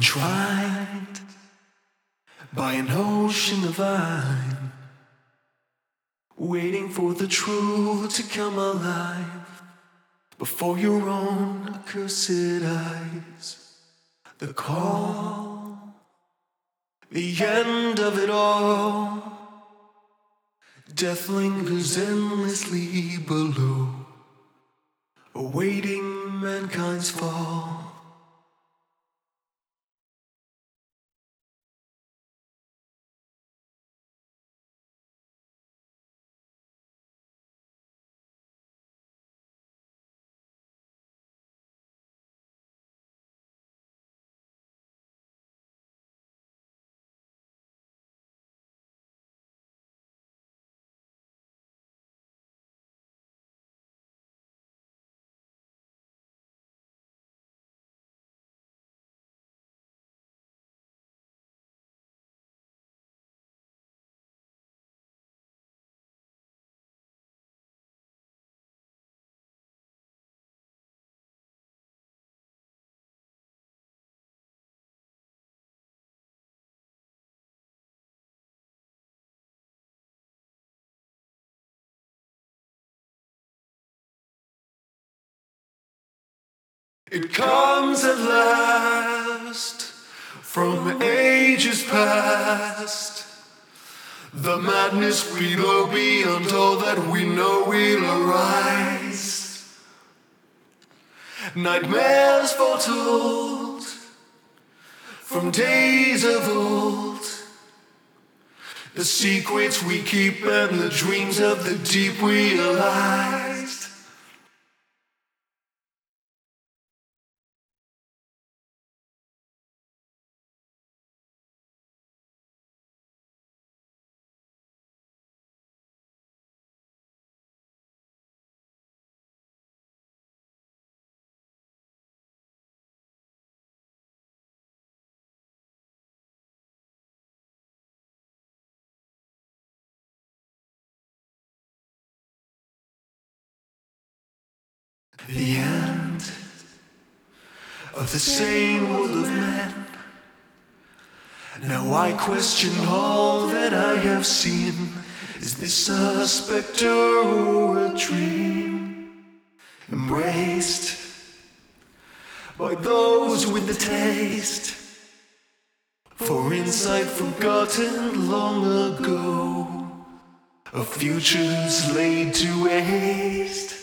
Enshrined by an ocean of wine, waiting for the truth to come alive before your own accursed eyes. The call, the end of it all. Death lingers endlessly below, awaiting mankind's fall. It comes at last from ages past. The madness we know beyond all that we know will arise. Nightmares foretold from days of old. The secrets we keep and the dreams of the deep realized. The end of the same world of men. Now I question all that I have seen. Is this a specter or a dream? Embraced by those with the taste for insight forgotten long ago, of futures laid to waste.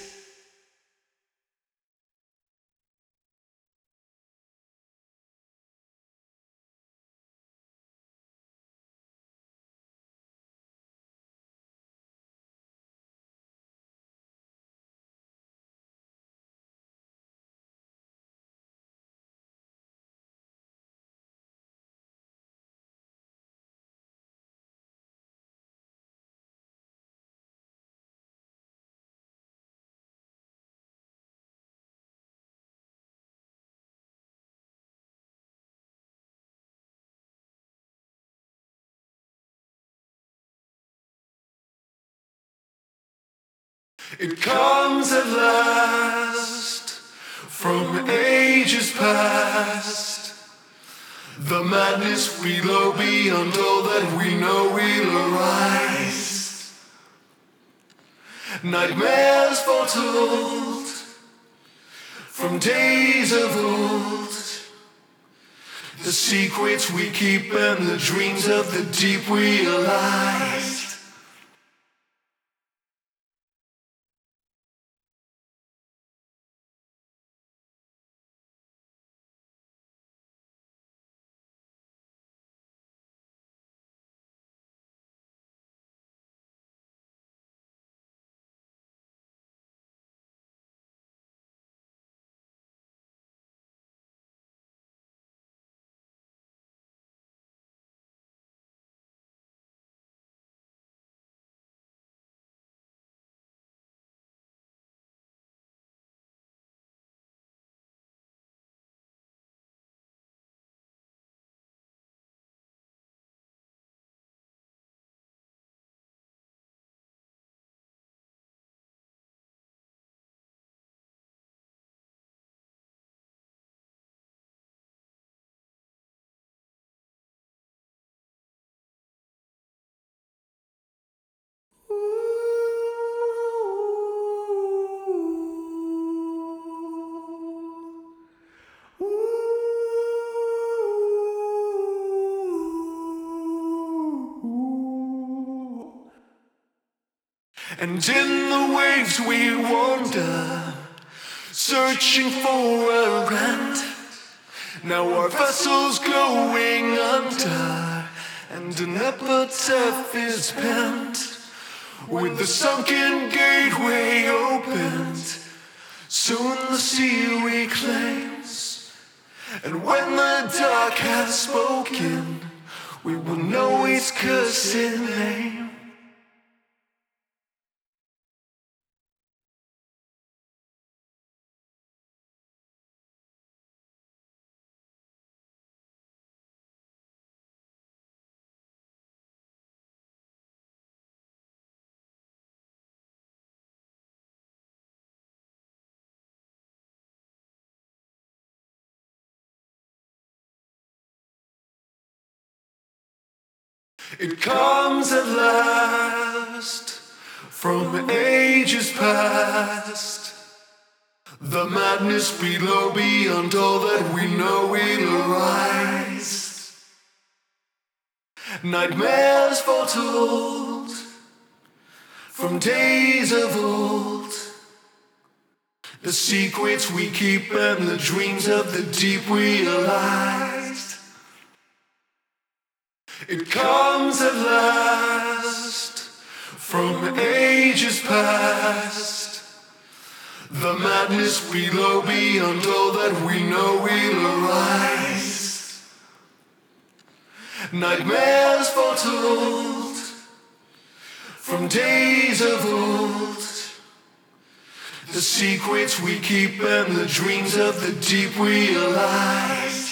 It comes at last from ages past. The madness we know beyond all that we know will arise. Nightmares foretold from days of old. The secrets we keep and the dreams of the deep realized. And in the waves we wander, searching for a end. Now our vessel's going under, and an epitaph is penned. With the sunken gateway opened, soon the sea reclaims. And when the dark has spoken, we will know its cursed name. It comes at last from ages past. The madness below, beyond all that we know, will arise. Nightmares foretold from days of old. The secrets we keep and the dreams of the deep realized. It comes at last from ages past. The madness below, beyond all that we know, will arise. Nightmares foretold from days of old. The secrets we keep and the dreams of the deep realize.